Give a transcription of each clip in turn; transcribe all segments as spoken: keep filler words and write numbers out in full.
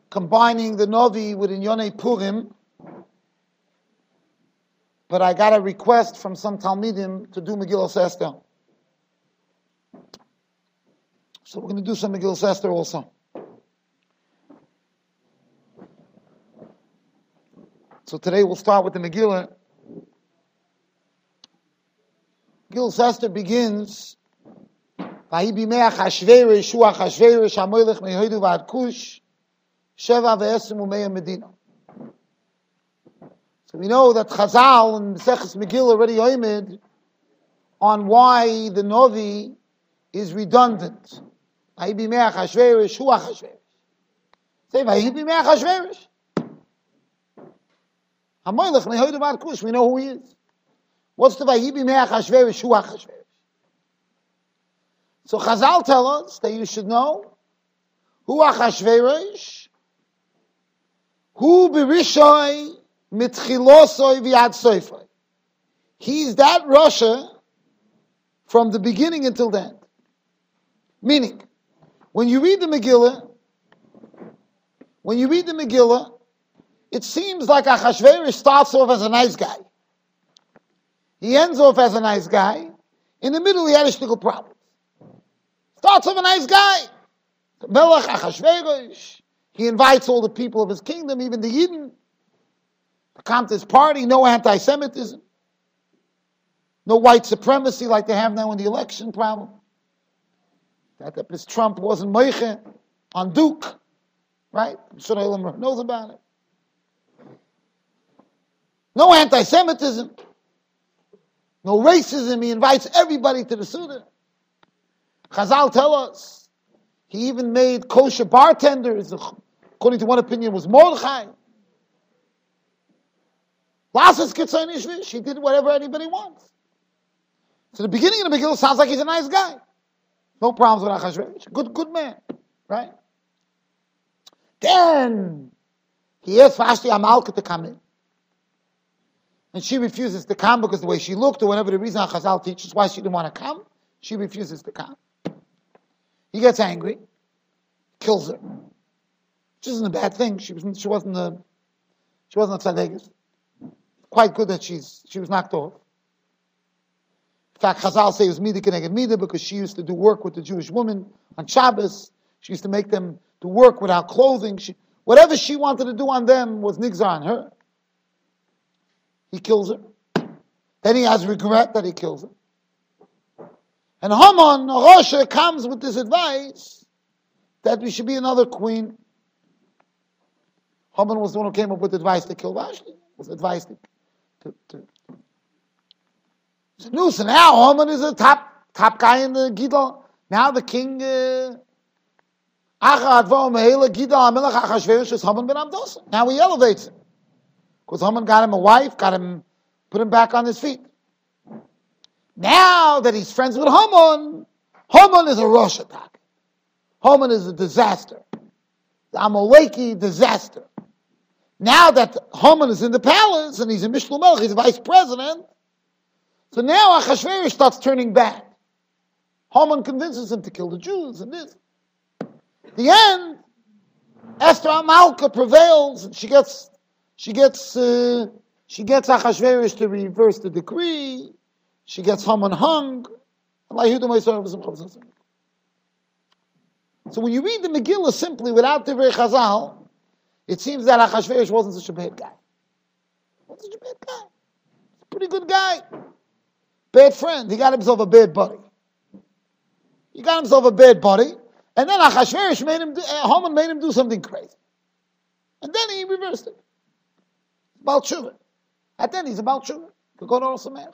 combining the Novi with Inyonei Purim, but I got a request from some Talmidim to do Megillas Esther. So we're going to do some Megillas Esther also. So today we'll start with the Megillah. Megillas Esther begins, Vahi bimei Achashverosh, hu Achashverosh, hamoilech mehodu v'ad Kush, sheva ve'esrim u'meya medina. So we know that Chazal and Maseches Megillah already oimed on why the Novi is redundant. Vahi bimei Achashverosh, hu Achashverosh. Say, Vahi bimei Achashverosh. Hamoilech mehodu v'ad Kush, we know who he is. What's the Vahi bimei Achashverosh, hu Achashverosh? So Chazal tell us that you should know who Achashverosh, who Berishoi mitchilosoi v'ad soifoi. He's that Russia from the beginning until the end. Meaning, when you read the Megillah, when you read the Megillah, it seems like Achashverosh starts off as a nice guy. He ends off as a nice guy. In the middle, he had a shtickle problems. Starts off a nice guy. Melech Achashverosh. He invites all the people of his kingdom, even the Yidden, to come to his party. No anti-Semitism. No white supremacy like they have now in the election problem. That that Trump wasn't Meiche on Duke. Right? Shulchan knows about it. No anti-Semitism. No racism. He invites everybody to the Suda. Chazal tell us he even made kosher bartenders. According to one opinion, was Mordechai. Lasses Kitzon Ishvish. He did whatever anybody wants. So the beginning of the Megillah sounds like he's a nice guy. No problems with Achashverosh. Good, good man, right? Then he asks Vashti Amalka to come in. And she refuses to come because the way she looked, or whatever the reason Chazal teaches why she didn't want to come, she refuses to come. He gets angry, kills her. Which isn't a bad thing. She wasn't. She wasn't a. She wasn't a tzaddikus. Quite good that she's. She was knocked off. In fact, Chazal say it was Mida Keneged Mida because she used to do work with the Jewish women on Shabbos. She used to make them do work without clothing. She, whatever she wanted to do on them was nigzar on her. He kills her. Then he has regret that he kills her. And Haman, Rosha, comes with this advice that we should be another queen. Haman was the one who came up with advice to kill Vashti. Was advised to, to, to. So, no, so now Haman is a top top guy in the Gidal. Now the king, uh, now he elevates him. Because Haman got him a wife, got him, put him back on his feet. Now that he's friends with Haman, Haman is a Rosh attack. Haman is a disaster. The Amaleki disaster. Now that Haman is in the palace and he's in Mishlu Melech, he's vice president, so now Achashverosh starts turning bad. Haman convinces him to kill the Jews and this. At the end, Esther Amalka prevails and she gets she gets uh, she gets Achashverosh to reverse the decree. She gets Haman hung. So when you read the Megillah simply without Divrei Chazal, it seems that Achashverosh wasn't such a bad guy. Wasn't such a bad guy. He's a pretty good guy. Bad friend. He got himself a bad buddy. He got himself a bad buddy, and then Achashverosh made him. Do, uh, Haman made him do something crazy, and then he reversed it. Baal Tshuva. At then he's a Baal Tshuva. Could go to Or Sameach.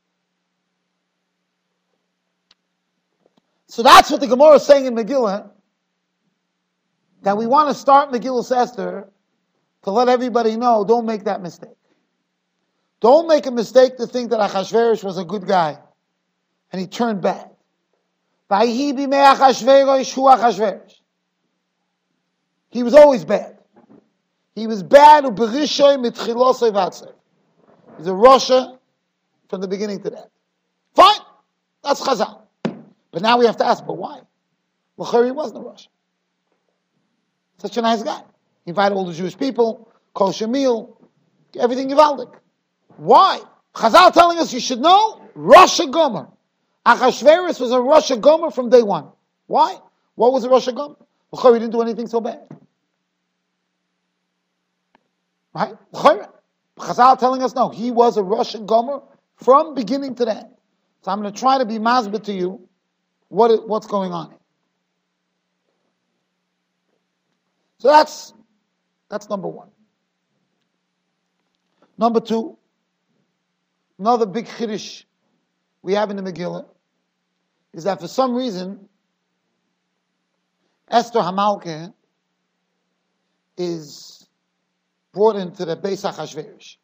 So that's what the Gemara is saying in Megillah, that we want to start Megillah Esther to let everybody know, don't make that mistake. Don't make a mistake to think that Achashverosh was a good guy and he turned bad. He was always bad. He was bad. He's a Rasha from the beginning to the end. Fine. That's Chazal. But now we have to ask, but why? L'chari wasn't a Rasha. Such a nice guy. He invited all the Jewish people, kosher meal, everything Yivaldik. Why? Chazal telling us you should know, Rosh Gomer. Achashverosh was a Rosh Gomer from day one. Why? What was a Rosh Gomer? He didn't do anything so bad. Right? Chazal telling us no, he was a Rosh Gomer from beginning to the end. So I'm going to try to be masbet to you what what's going on here. So that's that's number one. Number two, another big chiddush we have in the Megillah is that for some reason Esther Hamalkeh is brought into the Beis HaChashverosh.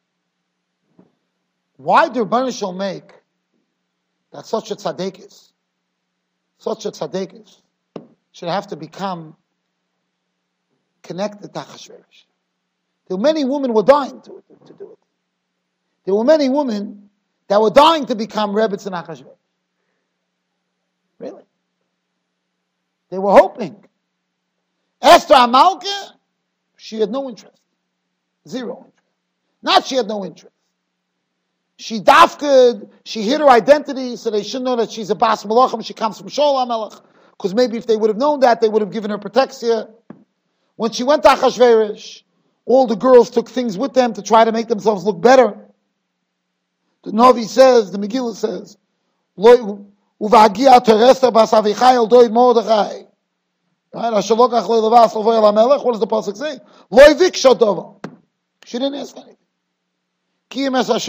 Why do Rebbeinu Shalom make that such a tzaddik such a tzaddik should have to become connected to Achashverosh? There were many women were dying to, to do it. There were many women that were dying to become Rebbetzin and Achashverosh. Really. They were hoping. Esther Hamalkeh, she had no interest. Zero interest. Not she had no interest. She dafked, she hid her identity, so they shouldn't know that she's a Bas Malachim, she comes from Shaul HaMelech, because maybe if they would have known that, they would have given her protection. When she went to Achashverosh, all the girls took things with them to try to make themselves look better. The Navi says, the Megillah says, Uvagia Teresa Bas Avichai El Doid Mordechai. Right? What does the pasuk say? Loi viksha dova. She didn't ask anything. She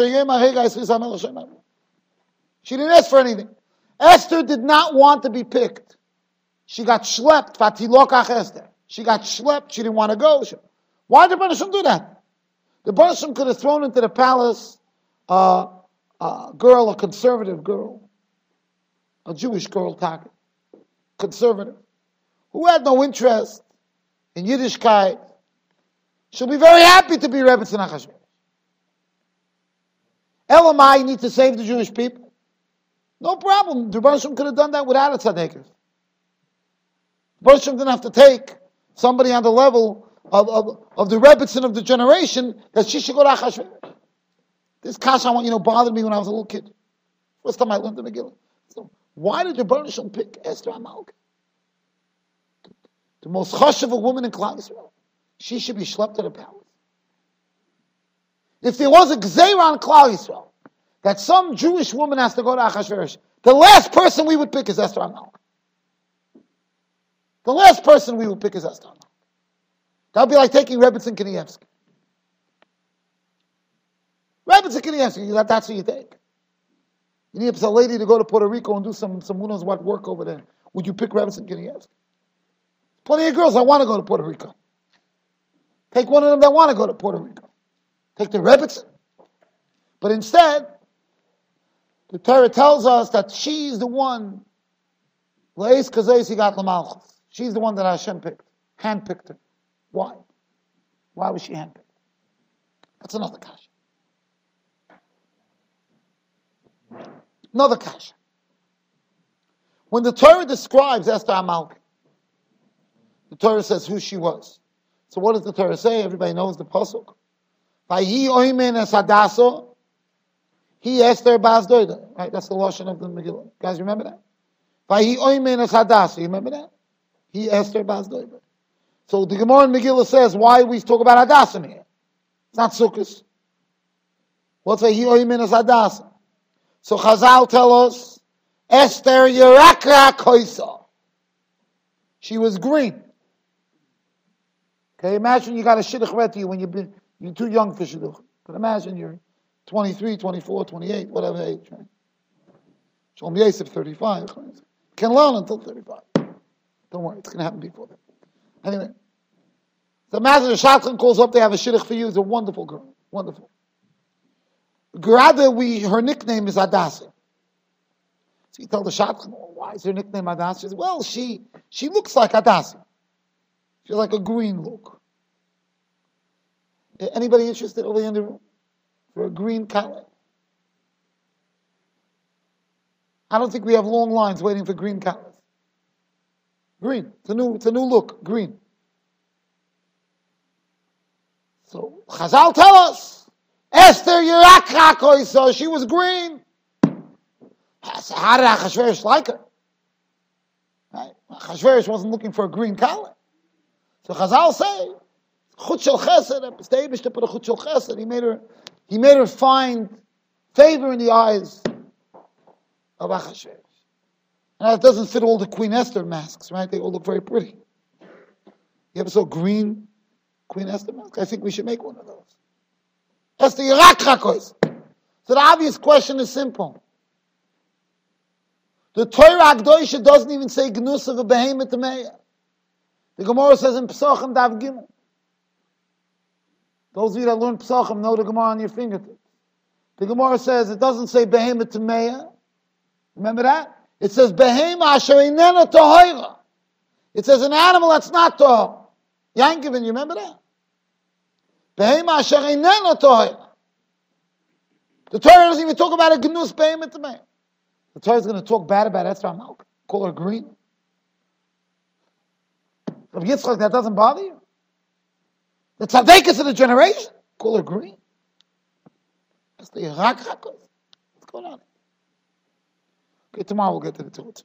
didn't ask for anything. Esther did not want to be picked. She got schlepped. Fatilokach Esther. She got schlepped. She didn't want to go. She, why did Rebbeinu Shalom do that? The Rebbeinu Shalom could have thrown into the palace uh, a girl, a conservative girl, a Jewish girl, talking, conservative, who had no interest in Yiddishkeit. She'll be very happy to be Rebbetzin Achashverosh. Elamai need to save the Jewish people. No problem. The Rebbeinu Shalom could have done that without a tzaddik. The Rebbeinu Shalom didn't have to take somebody on the level of, of, of the Rebbetzin of the generation that she should go to Achashverosh. This kasha, I want you to know, bothered me when I was a little kid. First time I learned the Megillah. So why did the Rebbeinu Shalom pick Esther Hamalkeh? The most chashuv woman in Klal Yisrael. She should be schlepped to the palace. If there was a gzeira on Klal Yisrael that some Jewish woman has to go to Achashverosh, the last person we would pick is Esther Hamalkeh. The last person we would pick is Esther Hamalkeh. That would be like taking Rebbetzin Kanievsky. Rebbetzin Kanievsky, that, that's who you take. You need a lady to go to Puerto Rico and do some, some who knows what work over there. Would you pick Rebbetzin Kanievsky? Plenty of girls that want to go to Puerto Rico. Take one of them that want to go to Puerto Rico. Take the Rebbetzin. But instead, the Torah tells us that she's the one, she's the one that Hashem picked, handpicked her. Why? Why was she handpicked? That's another kasha. Another kasha. When the Torah describes Esther Hamalkeh, the Torah says who she was. So what does the Torah say? Everybody knows the pasuk. Vayhi oimen es hadaso, he Esther bas doida. Right, that's the lashon of the Megillah. You guys remember that? Vayhi oimen es hadaso. You remember that? He Esther bas doida. So the Gemara in Megillah says, why we talk about Hadassah here? It's not Sukkot. What's Vayhi oimen es hadaso? So Chazal tell us, Esther yerakra koisa. She was green. Okay, imagine you got a shidduch read to you when you've been, you're too young for shidduch. But imagine you're twenty-three, twenty-four, twenty-eight, whatever age, right? Shalom Yosef, thirty-five. Can learn until thirty-five. Don't worry, it's going to happen before that. Anyway, so imagine the shadchan calls up, they have a shidduch for you. It's a wonderful girl. Wonderful. Grada, we, her nickname is Hadassah. So you tell the shadchan, oh, why is her nickname Hadassah? She says, well, she, she looks like Hadassah. She's like a green look. Anybody interested over in the room for a green color? I don't think we have long lines waiting for green colors. Green. It's a new, it's a new look. Green. So Chazal tell us, Esther Yirak Chakoy, so she was green. So how did Achashverosh like her? Right? Achashverosh wasn't looking for a green color. So Chazal say, Chut Shel Chesed, the Eibishter put a Chut Shel Chesed. He made her, he made her find favor in the eyes of Achashverosh. Now it doesn't fit all the Queen Esther masks, right? They all look very pretty. You ever saw green Queen Esther mask? I think we should make one of those. Esther Yirak Chakois. So the obvious question is simple. The Torah Akdoisha doesn't even say Gnus of a behemoth Tameya. The Gemara says in Pesachim Dav Gimel. Those of you that learn Pesachim know the Gemara on your fingertips. The Gemara says it doesn't say behemoth Tameya. Remember that? It says Behema Asher Einena Tohira. It says an animal that's not Tohir. Yankivin, you remember that? Behema Asher Einena Tohira. The Torah doesn't even talk about a Gnus behemoth Tameya. The Torah is going to talk bad about Esther Hamalka. Call her green. Rabbi Yitzchak, that doesn't bother you? The tzaddikas of the generation, call her green. That's the Yirak Chakois. What's going on? Okay, tomorrow we'll get to the Torah.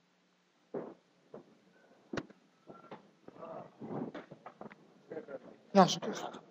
Yeah,